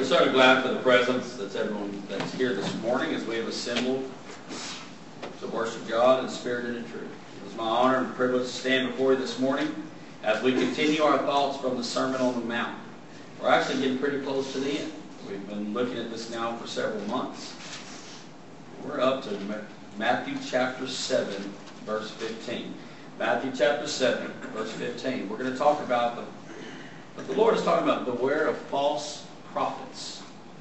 certainly glad for the presence that's everyone that's here this morning as we have assembled to worship God in spirit and in truth. It is my honor and privilege to stand before you this morning as we continue our thoughts from the Sermon on the Mount. We're actually getting pretty close to the end. We've been looking at this now for several months. We're up to Matthew chapter 7, verse 15. Matthew chapter 7, verse 15. We're going to talk about what the Lord is talking about, beware of false prophets.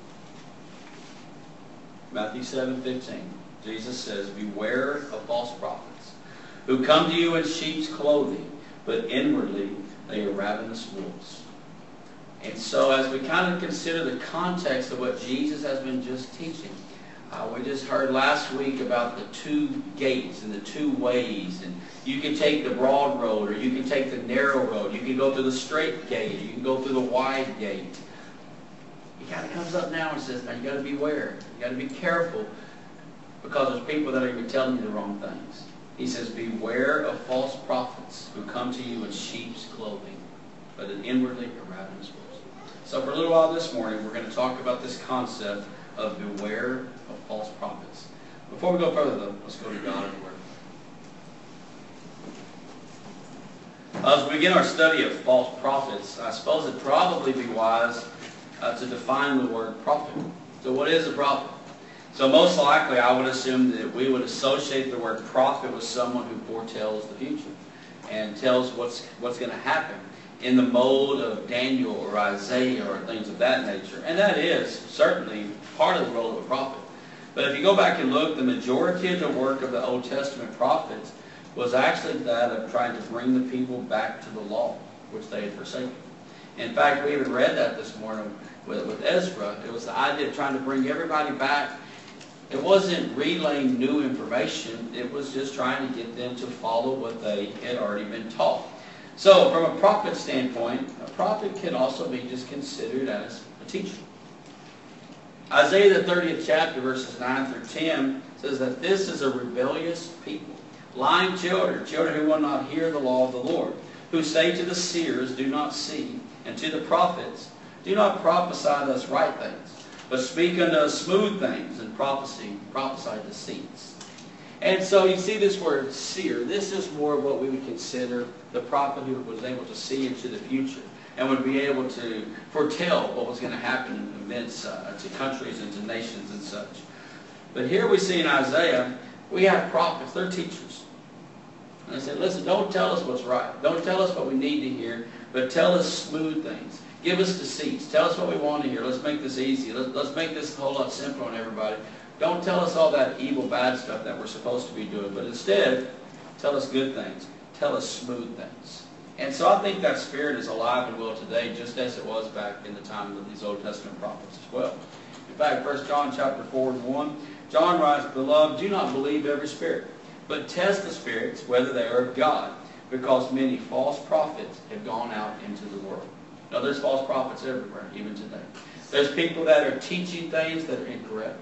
Matthew 7:15. Jesus says, beware of false prophets, who come to you in sheep's clothing, but inwardly they are ravenous wolves. And so as we kind of consider the context of what Jesus has been just teaching, we just heard last week about the two gates and the two ways. And you can take the broad road or you can take the narrow road. You can go through the straight gate or you can go through the wide gate. He kind of comes up now and says, now you got to beware. You got to be careful because there's people that are even telling you the wrong things. He says, beware of false prophets who come to you in sheep's clothing, but inwardly are ravenous wolves. So for a little while this morning, we're going to talk about this concept of beware of false prophets. Before we go further, though, let's go to God in word. As we begin our study of false prophets, I suppose it'd probably be wise to define the word prophet. So what is a prophet? So most likely I would assume that we would associate the word prophet with someone who foretells the future and tells what's going to happen in the mode of Daniel or Isaiah or things of that nature. And that is certainly part of the role of a prophet. But if you go back and look, the majority of the work of the Old Testament prophets was actually that of trying to bring the people back to the law, which they had forsaken. In fact, we even read that this morning with Ezra. It was the idea of trying to bring everybody back. It wasn't relaying new information. It was just trying to get them to follow what they had already been taught. So from a prophet standpoint, a prophet can also be just considered as a teacher. Isaiah the 30th chapter, verses 9 through 10, says that this is a rebellious people, lying children, children who will not hear the law of the Lord, who say to the seers, do not see, and to the prophets, do not prophesy to us right things, but speak unto us smooth things, and prophesy deceits. And so you see this word seer. This is more what we would consider the prophet who was able to see into the future and would be able to foretell what was going to happen in events to countries and to nations and such. But here we see in Isaiah, we have prophets. They're teachers. And they said, listen, don't tell us what's right. Don't tell us what we need to hear, but tell us smooth things. Give us deceits. Tell us what we want to hear. Let's make this easy. Let's make this a whole lot simpler on everybody. Don't tell us all that evil, bad stuff that we're supposed to be doing, but instead, tell us good things. Tell us smooth things. And so I think that spirit is alive and well today, just as it was back in the time of these Old Testament prophets as well. In fact, 1 John chapter 4 and 1, John writes, beloved, do not believe every spirit, but test the spirits, whether they are of God, because many false prophets have gone out into the world. Now, there's false prophets everywhere, even today. There's people that are teaching things that are incorrect.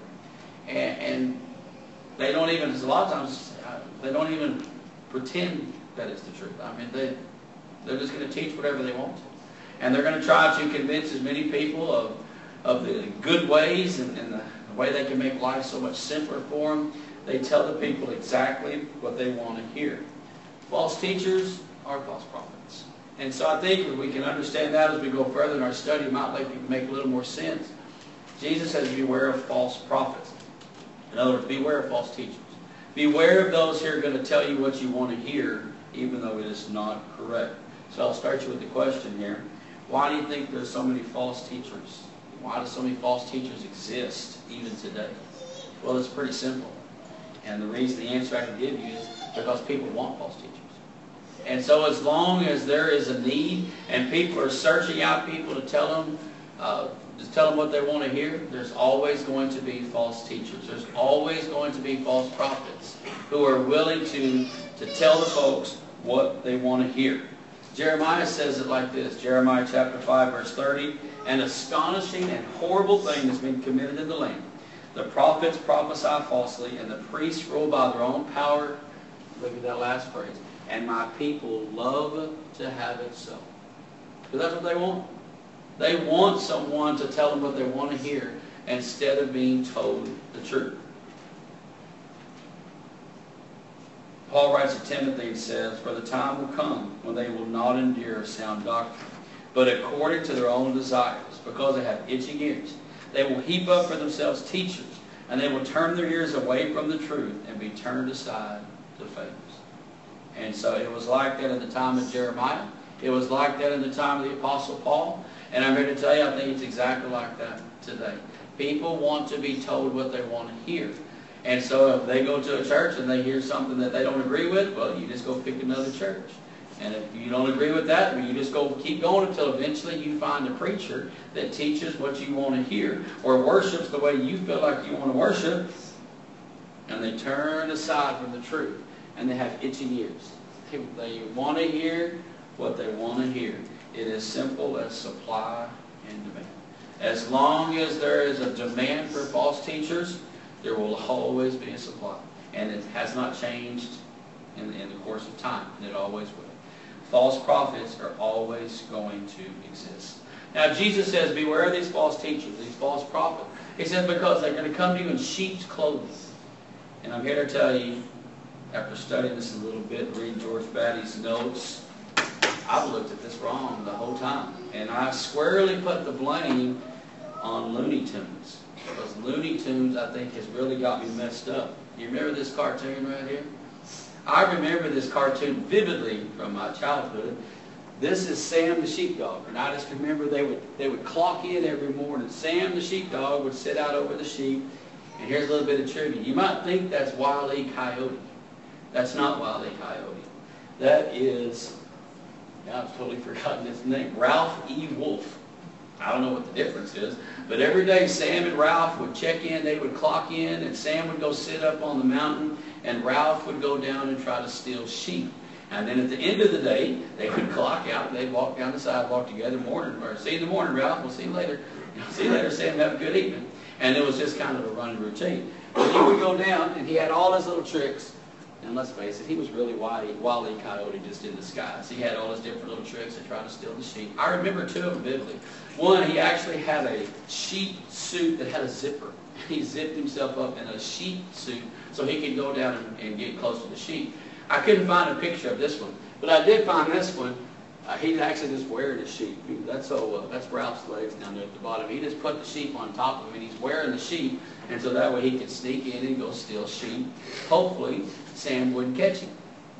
And they don't even, a lot of times, they don't even pretend that it's the truth. I mean, they're just going to teach whatever they want to. And they're going to try to convince as many people of the good ways and the way they can make life so much simpler for them. They tell the people exactly what they want to hear. False teachers are false prophets. And so I think we can understand that as we go further in our study. It might make a little more sense. Jesus says, beware of false prophets. In other words, beware of false teachers. Beware of those who are going to tell you what you want to hear, even though it is not correct. So I'll start you with the question here. Why do you think there's so many false teachers? Why do so many false teachers exist even today? Well, it's pretty simple. And the answer I can give you is because people want false teachers. And so as long as there is a need and people are searching out people to tell them what they want to hear, there's always going to be false teachers. There's always going to be false prophets who are willing to tell the folks what they want to hear. Jeremiah says it like this, Jeremiah chapter 5, verse 30, an astonishing and horrible thing has been committed in the land. The prophets prophesy falsely, and the priests rule by their own power. Look at that last phrase. And my people love to have it so. Because that's what they want. They want someone to tell them what they want to hear instead of being told the truth. Paul writes to Timothy and says, "For the time will come when they will not endure sound doctrine, but according to their own desires, because they have itching ears. They will heap up for themselves teachers, and they will turn their ears away from the truth and be turned aside to fables." And so it was like that in the time of Jeremiah. It was like that in the time of the Apostle Paul. And I'm here to tell you, I think it's exactly like that today. People want to be told what they want to hear. And so if they go to a church and they hear something that they don't agree with, well, you just go pick another church. And if you don't agree with that, well, you just go keep going until eventually you find a preacher that teaches what you want to hear or worships the way you feel like you want to worship. And they turn aside from the truth. And they have itching ears. They want to hear what they want to hear. It is simple as supply and demand. As long as there is a demand for false teachers, there will always be a supply. And it has not changed in the course of time. And it always will. False prophets are always going to exist. Now Jesus says, beware of these false teachers, these false prophets. He says because they're going to come to you in sheep's clothing. And I'm here to tell you, after studying this a little bit, reading George Batty's notes, I've looked at this wrong the whole time. And I squarely put the blame on Looney Tunes. Because Looney Tunes, I think, has really got me messed up. You remember this cartoon right here? I remember this cartoon vividly from my childhood. This is Sam the sheepdog. And I just remember they would clock in every morning. Sam the sheepdog would sit out over the sheep. And here's a little bit of trivia. You might think that's Wile E. Coyote. That's not Wile E. Coyote. That is, now I've totally forgotten his name, Ralph E. Wolf. I don't know what the difference is, but every day Sam and Ralph would check in, they would clock in, and Sam would go sit up on the mountain, and Ralph would go down and try to steal sheep. And then at the end of the day, they would clock out, and they'd walk down the sidewalk together, morning, or see you in the morning, Ralph, we'll see you later. See you later, Sam, have a good evening. And it was just kind of a running routine. But he would go down, and he had all his little tricks. And let's face it, he was really Wile E. Coyote just in disguise. He had all his different little tricks to try to steal the sheep. I remember two of them vividly. One, he actually had a sheep suit that had a zipper. He zipped himself up in a sheep suit so he could go down and get close to the sheep. I couldn't find a picture of this one, but I did find this one. He's actually just wearing a sheep. That's Ralph's legs down there at the bottom. He just put the sheep on top of him, and he's wearing the sheep, and so that way he could sneak in and go steal sheep. Hopefully, Sam wouldn't catch him.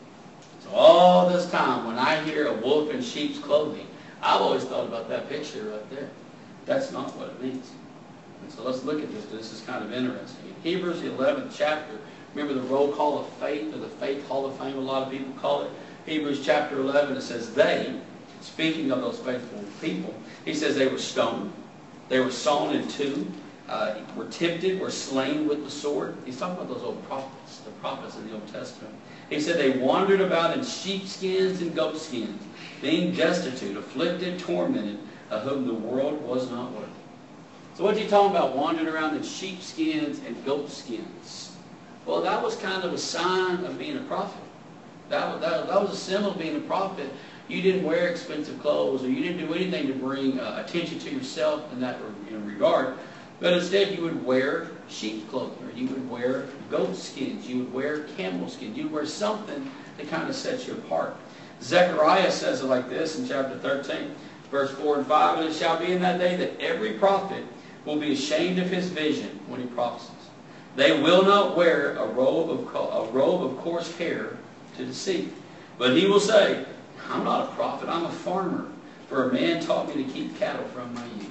So all this time, when I hear a wolf in sheep's clothing, I've always thought about that picture right there. That's not what it means. And so let's look at this. This is kind of interesting. In Hebrews, the 11th chapter, remember the roll call of faith, or the Faith Hall of Fame, a lot of people call it. Hebrews chapter 11, it says, they, speaking of those faithful people, he says they were stoned, they were sawn in two, were tempted, were slain with the sword. He's talking about those old prophets, the prophets in the Old Testament. He said they wandered about in sheepskins and goatskins, being destitute, afflicted, tormented, of whom the world was not worthy. So what's he talking about, wandering around in sheepskins and goatskins? Well, that was kind of a sign of being a prophet. That was a symbol of being a prophet. You didn't wear expensive clothes, or you didn't do anything to bring attention to yourself in that regard. But instead, you would wear sheep clothing, or you would wear goat skins, you would wear camel skins, you would wear something that kind of sets you apart. Zechariah says it like this in chapter 13, verse 4 and 5, and it shall be in that day that every prophet will be ashamed of his vision when he prophesies. They will not wear a robe of coarse hair to deceive. But he will say, I'm not a prophet, I'm a farmer, for a man taught me to keep cattle from my youth.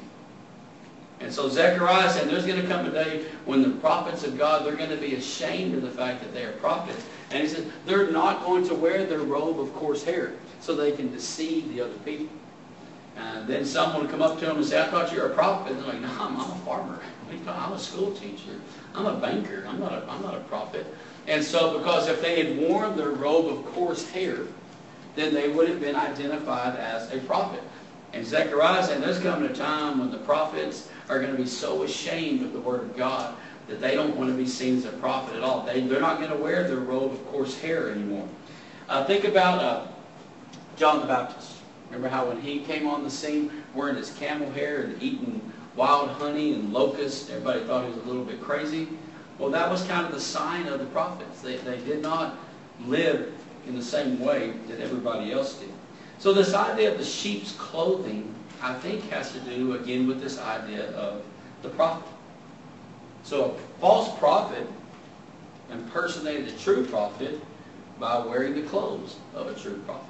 And so Zechariah said there's going to come a day when the prophets of God, they're going to be ashamed of the fact that they are prophets. And he said they're not going to wear their robe of coarse hair so they can deceive the other people. And then someone will come up to them and say, I thought you were a prophet. And they're like, no, I'm a farmer. I'm a school teacher. I'm a banker. I'm not a prophet. And so because if they had worn their robe of coarse hair, then they would have been identified as a prophet. And Zechariah said there's coming a time when the prophets are going to be so ashamed of the Word of God that they don't want to be seen as a prophet at all. They're not going to wear their robe of coarse hair anymore. Think about John the Baptist. Remember how when he came on the scene wearing his camel hair and eating wild honey and locusts, everybody thought he was a little bit crazy? Well, that was kind of the sign of the prophets. They did not live in the same way that everybody else did. So this idea of the sheep's clothing, I think, has to do, again, with this idea of the prophet. So a false prophet impersonated a true prophet by wearing the clothes of a true prophet.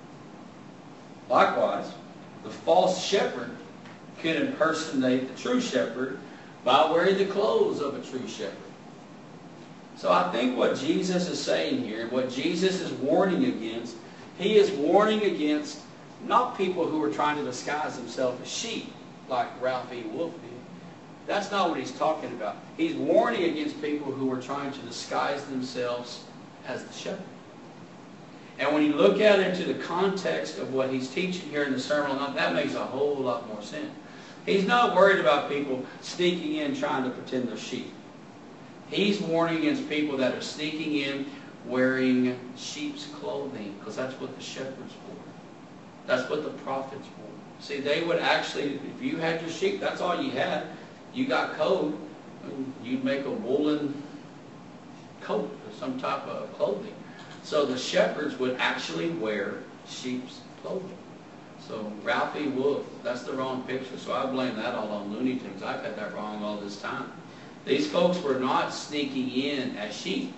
Likewise, the false shepherd could impersonate the true shepherd by wearing the clothes of a true shepherd. So I think what Jesus is saying here, and what Jesus is warning against, he is warning against not people who are trying to disguise themselves as sheep, like Ralph E. Wolf did. That's not what he's talking about. He's warning against people who are trying to disguise themselves as the shepherd. And when you look at it into the context of what he's teaching here in the Sermon on the Mount, that makes a whole lot more sense. He's not worried about people sneaking in trying to pretend they're sheep. He's warning against people that are sneaking in wearing sheep's clothing, because that's what the shepherds wore. That's what the prophets wore. See, they would actually, if you had your sheep, that's all you had. You got coat, you'd make a woolen coat or some type of clothing. So the shepherds would actually wear sheep's clothing. So Ralph E. Wolf, that's the wrong picture. So I blame that all on Looney Tunes. I've had that wrong all this time. These folks were not sneaking in as sheep.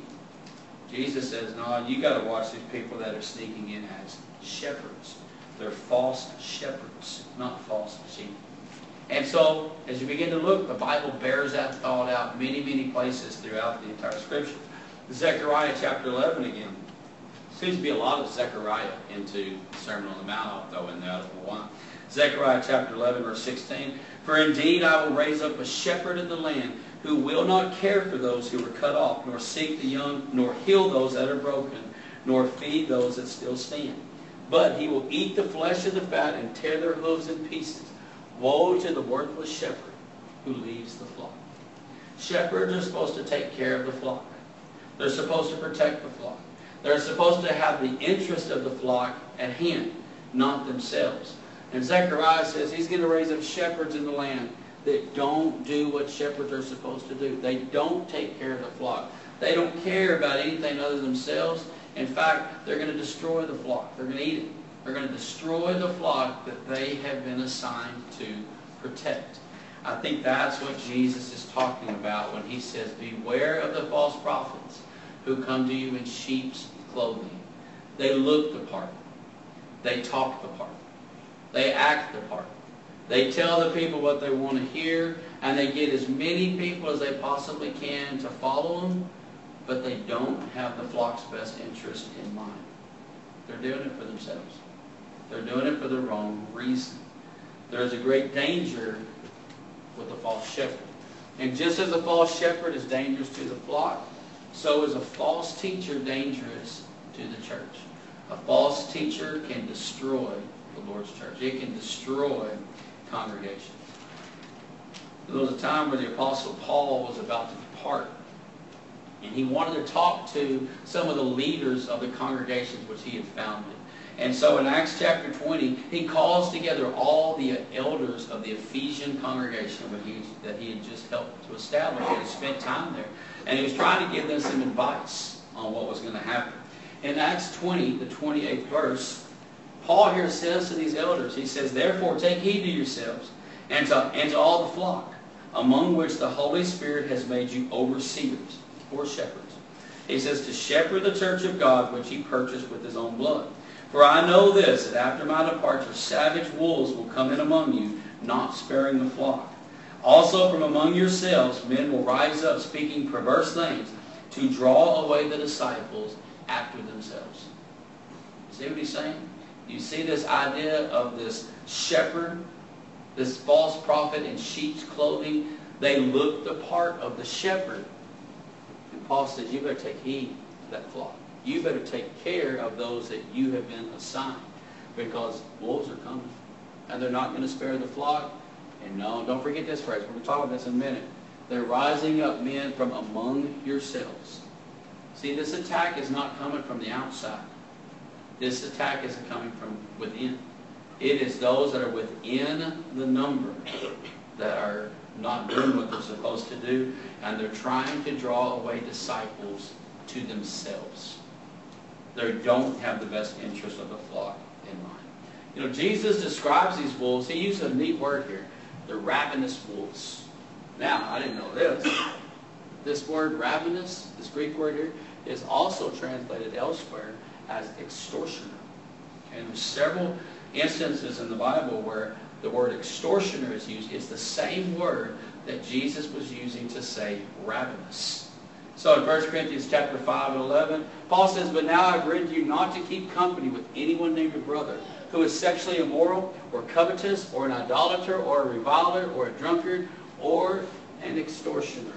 Jesus says, no, you got to watch these people that are sneaking in as shepherds. They're false shepherds, not false sheep. And so, as you begin to look, the Bible bears that thought out many, many places throughout the entire Scripture. Zechariah chapter 11 again. Seems to be a lot of Zechariah into the Sermon on the Mount. I'll throw in there for one. Zechariah chapter 11, verse 16. For indeed I will raise up a shepherd in the land who will not care for those who are cut off, nor seek the young, nor heal those that are broken, nor feed those that still stand. But he will eat the flesh of the fat and tear their hooves in pieces. Woe to the worthless shepherd who leaves the flock. Shepherds are supposed to take care of the flock. They're supposed to protect the flock. They're supposed to have the interest of the flock at hand, not themselves. And Zechariah says he's going to raise up shepherds in the land that don't do what shepherds are supposed to do. They don't take care of the flock. They don't care about anything other than themselves. In fact, they're going to destroy the flock. They're going to eat it. They're going to destroy the flock that they have been assigned to protect. I think that's what Jesus is talking about when he says, beware of the false prophets who come to you in sheep's clothing. They look the part. They talk the part. They act the part. They tell the people what they want to hear, and they get as many people as they possibly can to follow them, but they don't have the flock's best interest in mind. They're doing it for themselves. They're doing it for the wrong reason. There's a great danger with the false shepherd. And just as a false shepherd is dangerous to the flock, so is a false teacher dangerous to the church. A false teacher can destroy the Lord's church. It can destroy congregations. There was a time where the Apostle Paul was about to depart, and he wanted to talk to some of the leaders of the congregations which he had founded. And so in Acts chapter 20, he calls together all the elders of the Ephesian congregation that he had just helped to establish. He had spent time there. And he was trying to give them some advice on what was going to happen. In Acts 20, the 28th verse, Paul here says to these elders, he says, therefore take heed to yourselves and to all the flock, among which the Holy Spirit has made you overseers, or shepherds. He says, to shepherd the church of God, which he purchased with his own blood. For I know this, that after my departure, savage wolves will come in among you, not sparing the flock. Also from among yourselves, men will rise up speaking perverse things to draw away the disciples after themselves. See what he's saying? You see this idea of this shepherd, this false prophet in sheep's clothing? They look the part of the shepherd. And Paul says, you better take heed to that flock. You better take care of those that you have been assigned, because wolves are coming, and they're not going to spare the flock. And no, don't forget this phrase. We're going to talk about this in a minute. They're rising up men from among yourselves. See, this attack is not coming from the outside. This attack is coming from within. It is those that are within the number that are not doing what they're supposed to do, and they're trying to draw away disciples to themselves. They don't have the best interest of the flock in mind. You know, Jesus describes these wolves. He uses a neat word here. They're ravenous wolves. Now, I didn't know this. This word ravenous, this Greek word here, is also translated elsewhere as extortioner. And there's several instances in the Bible where the word extortioner is used. It's the same word that Jesus was using to say ravenous. So in 1 Corinthians chapter 5 and 11, Paul says, "But now I've written you not to keep company with anyone named your brother, who is sexually immoral, or covetous, or an idolater, or a reviler, or a drunkard, or an extortioner,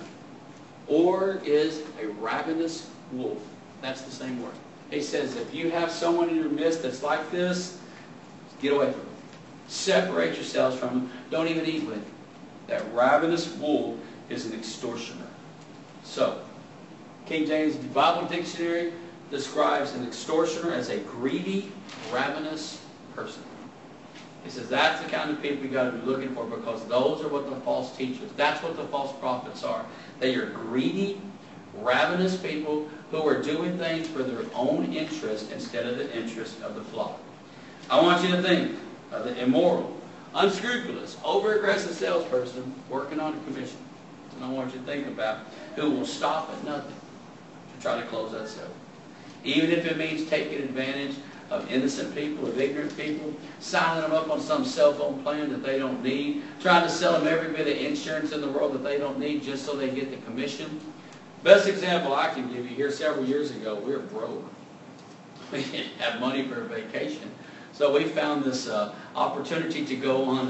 or is a ravenous wolf." That's the same word. He says, if you have someone in your midst that's like this, get away from them. Separate yourselves from them. Don't even eat with them. That ravenous wolf is an extortioner. So, King James Bible Dictionary describes an extortioner as a greedy, ravenous person. He says that's the kind of people we got to be looking for, because those are what the false teachers, that's what the false prophets are. They are greedy, ravenous people who are doing things for their own interest instead of the interest of the flock. I want you to think of the immoral, unscrupulous, over-aggressive salesperson working on a commission. And I want you to think about who will stop at nothing to try to close that sale. Even if it means taking advantage of innocent people, of ignorant people, signing them up on some cell phone plan that they don't need, trying to sell them every bit of insurance in the world that they don't need just so they get the commission. Best example I can give you here, several years ago, we were broke. We didn't have money for a vacation. So we found this opportunity to go on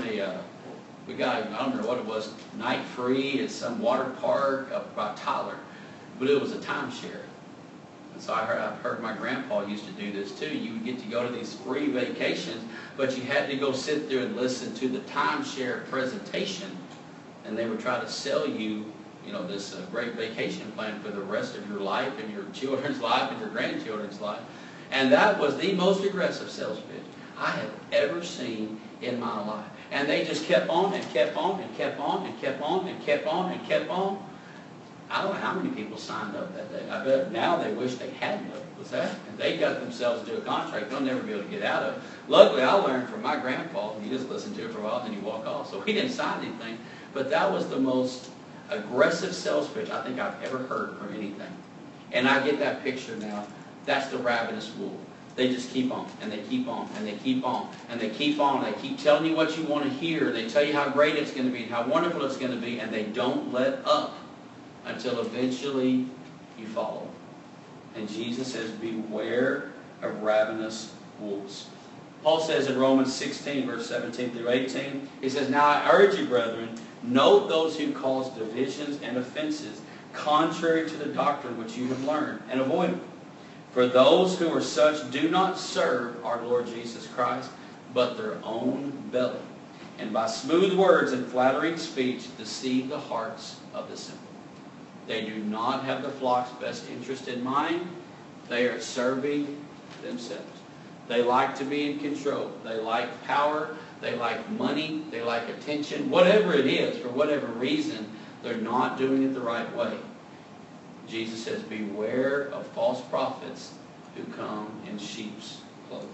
we got, I don't know what it was, night free at some water park up by Tyler. But it was a timeshare. And so I've heard my grandpa used to do this too. You would get to go to these free vacations, but you had to go sit there and listen to the timeshare presentation. And they would try to sell you, this great vacation plan for the rest of your life and your children's life and your grandchildren's life. And that was the most aggressive sales pitch I have ever seen in my life. And they just kept on and kept on and kept on and kept on and kept on and kept on. I don't know how many people signed up that day. I bet now they wish they hadn't. Was that? And they got themselves into a contract they'll never be able to get out of. Luckily, I learned from my grandpa. You just listen to it for a while and then you walk off. So he didn't sign anything. But that was the most aggressive sales pitch I think I've ever heard from anything. And I get that picture now. That's the ravenous wolf. They just keep on, and they keep on, and they keep on, and they keep on. They keep telling you what you want to hear. They tell you how great it's going to be and how wonderful it's going to be, and they don't let up until eventually you follow. And Jesus says, beware of ravenous wolves. Paul says in Romans 16, verse 17 through 18, he says, "Now I urge you, brethren, note those who cause divisions and offenses, contrary to the doctrine which you have learned, and avoid them. For those who are such do not serve our Lord Jesus Christ, but their own belly, and by smooth words and flattering speech deceive the hearts of the simple. They do not have the flock's best interest in mind. They are serving themselves. They like to be in control. They like power. They like money. They like attention. Whatever it is, for whatever reason, they're not doing it the right way." Jesus says, beware of false prophets who come in sheep's clothing.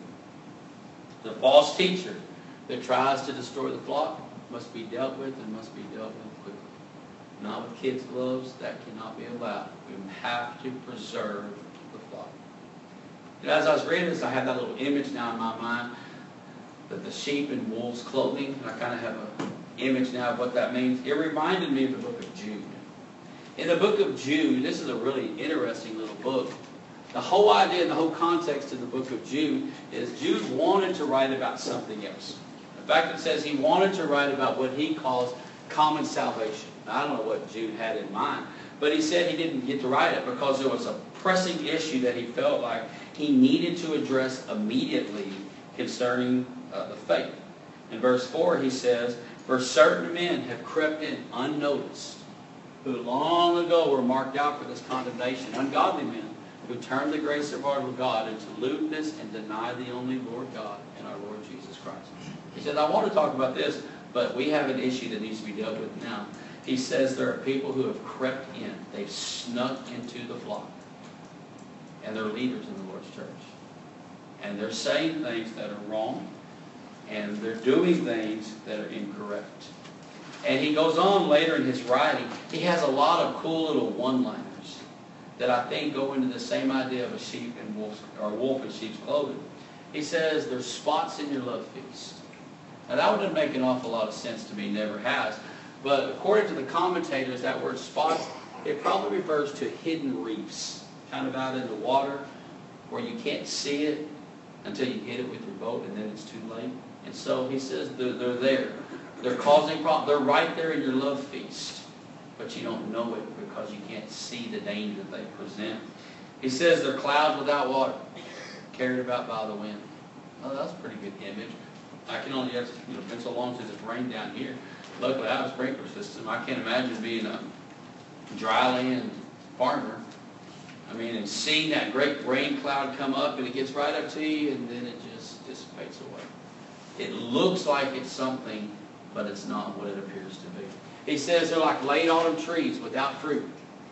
The false teacher that tries to destroy the flock must be dealt with and must be dealt with quickly. Not with kids' gloves. That cannot be allowed. We have to preserve the flock. And as I was reading this, I had that little image now in my mind that the sheep in wolves' clothing. I kind of have an image now of what that means. It reminded me of the book of Jude. In the book of Jude, this is a really interesting little book. The whole idea and the whole context of the book of Jude is Jude wanted to write about something else. In fact, it says he wanted to write about what he calls common salvation. Now, I don't know what Jude had in mind, but he said he didn't get to write it because there was a pressing issue that he felt like he needed to address immediately concerning the faith. In verse 4 he says, "For certain men have crept in unnoticed, who long ago were marked out for this condemnation, ungodly men, who turn the grace of our God into lewdness and deny the only Lord God and our Lord Jesus Christ. He says, I want to talk about this, but we have an issue that needs to be dealt with now. He says there are people who have crept in. They've snuck into the flock. And they're leaders in the Lord's church. And they're saying things that are wrong. And they're doing things that are incorrect. And he goes on later in his writing. He has a lot of cool little one-liners that I think go into the same idea of a sheep and wolf, or a wolf in sheep's clothing. He says there's spots in your love feast. Now that wouldn't make an awful lot of sense to me, never has. But according to the commentators, that word spots, it probably refers to hidden reefs, kind of out in the water where you can't see it until you hit it with your boat, and then it's too late. And so he says they're there. They're causing problems. They're right there in your love feast, but you don't know it because you can't see the danger they present. He says they're clouds without water, carried about by the wind. Well, that's a pretty good image. I can only have, it's been so long since it's rained down here. Luckily, I have a sprinkler system. I can't imagine being a dry land farmer. I mean, and seeing that great rain cloud come up, and it gets right up to you, and then it just dissipates away. It looks like it's something, but it's not what it appears to be. He says they're like late autumn trees without fruit,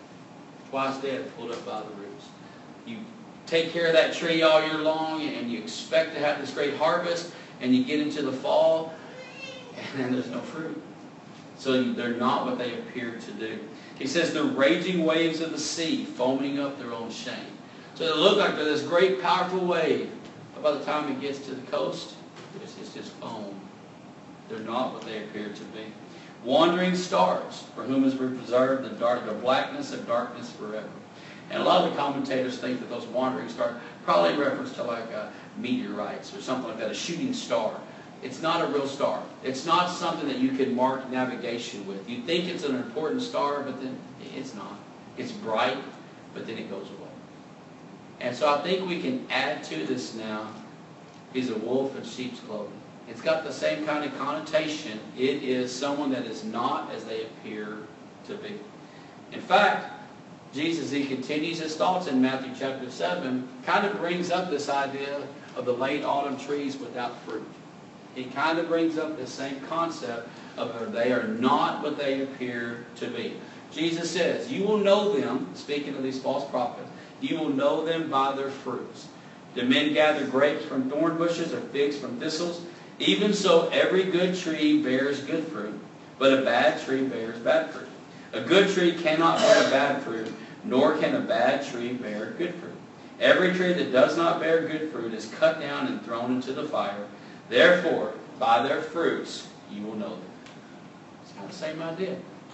twice dead, pulled up by the roots. You take care of that tree all year long, and you expect to have this great harvest, and you get into the fall, and then there's no fruit. So they're not what they appear to do. He says they're raging waves of the sea, foaming up their own shame. So they look like they're this great, powerful wave. But by the time it gets to the coast, it's just foam. They're not what they appear to be. Wandering stars, for whom is preserved the blackness of darkness forever. And a lot of the commentators think that those wandering stars probably reference to like meteorites or something like that, a shooting star. It's not a real star. It's not something that you can mark navigation with. You think it's an important star, but then it's not. It's bright, but then it goes away. And so I think we can add to this now. He's a wolf in sheep's clothing. It's got the same kind of connotation. It is someone that is not as they appear to be. In fact, Jesus, he continues his thoughts in Matthew chapter 7, kind of brings up this idea of the late autumn trees without fruit. He kind of brings up the same concept of they are not what they appear to be. Jesus says, you will know them, speaking of these false prophets, you will know them by their fruits. Do men gather grapes from thorn bushes or figs from thistles? Even so, every good tree bears good fruit, but a bad tree bears bad fruit. A good tree cannot bear bad fruit, nor can a bad tree bear good fruit. Every tree that does not bear good fruit is cut down and thrown into the fire. Therefore, by their fruits, you will know them. It's kind of the same idea.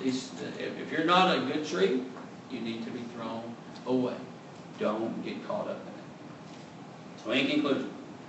If you're not a good tree, you need to be thrown away. Don't get caught up in it. So in conclusion,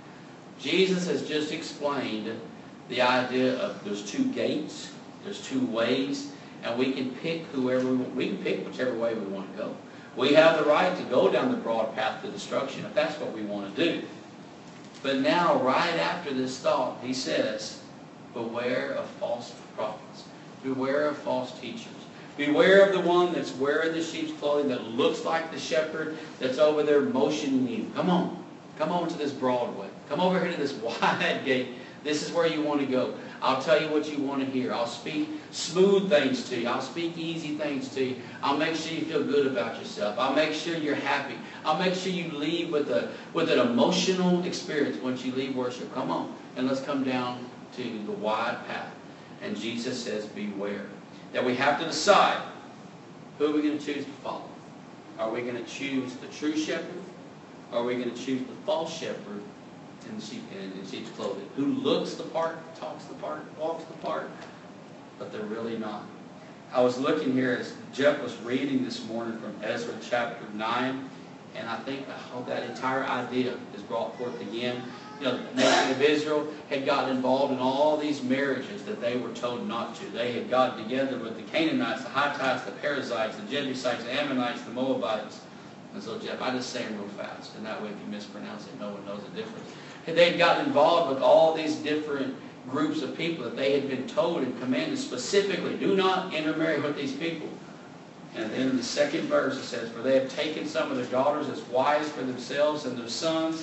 Jesus has just explained the idea of there's two gates, there's two ways, and we can pick whoever we can pick whichever way we want to go. We have the right to go down the broad path to destruction if that's what we want to do. But now, right after this thought, he says, beware of false prophets. Beware of false teachers. Beware of the one that's wearing the sheep's clothing, that looks like the shepherd, that's over there motioning you. Come on. Come on to this broad way. Come over here to this wide gate. This is where you want to go. I'll tell you what you want to hear. I'll speak smooth things to you. I'll speak easy things to you. I'll make sure you feel good about yourself. I'll make sure you're happy. I'll make sure you leave with an emotional experience once you leave worship. Come on, and let's come down to the wide path. And Jesus says, beware. That we have to decide, who are we going to choose to follow? Are we going to choose the true shepherd? Or are we going to choose the false shepherd in sheep's clothing, who looks the part, talks the part, walks the part, but they're really not? I was looking here as Jeff was reading this morning from Ezra chapter 9, and I think that entire idea is brought forth again. You know, the nation of Israel had gotten involved in all these marriages that they were told not to. They had gotten together with the Canaanites, the Hittites, the Perizzites, the Jebusites, the Ammonites, the Moabites. And so, Jeff, I just say them real fast, and that way if you mispronounce it, no one knows the difference. They had gotten involved with all these different groups of people that they had been told and commanded specifically, do not intermarry with these people. And then in the second verse it says, for they have taken some of their daughters as wives for themselves and their sons,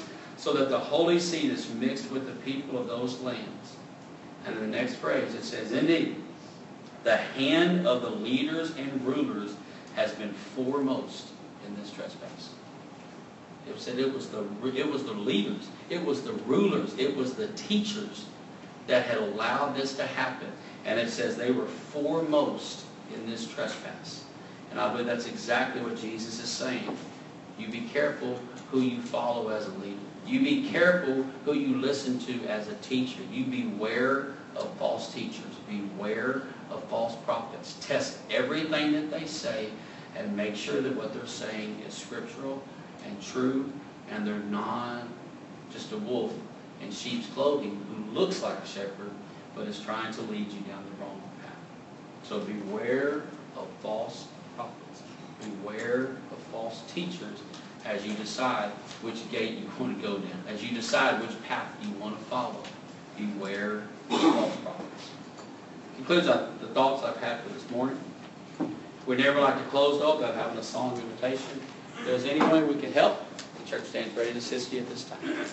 so that the holy seed is mixed with the people of those lands. And in the next phrase it says, indeed, the hand of the leaders and rulers has been foremost in this trespass. It said it was the leaders, it was the rulers, it was the teachers that had allowed this to happen. And it says they were foremost in this trespass. And I believe that's exactly what Jesus is saying. You be careful who you follow as a leader. You be careful who you listen to as a teacher. You beware of false teachers. Beware of false prophets. Test everything that they say and make sure that what they're saying is scriptural and true, and they're not just a wolf in sheep's clothing who looks like a shepherd but is trying to lead you down the wrong path. So beware of false prophets. Beware of false teachers as you decide which gate you want to go down, as you decide which path you want to follow. Beware of false prophets. Concludes the thoughts I've had for this morning. We'd never like to close, though, without having a song of invitation. If there's any way we can help, the church stands ready to assist you at this time.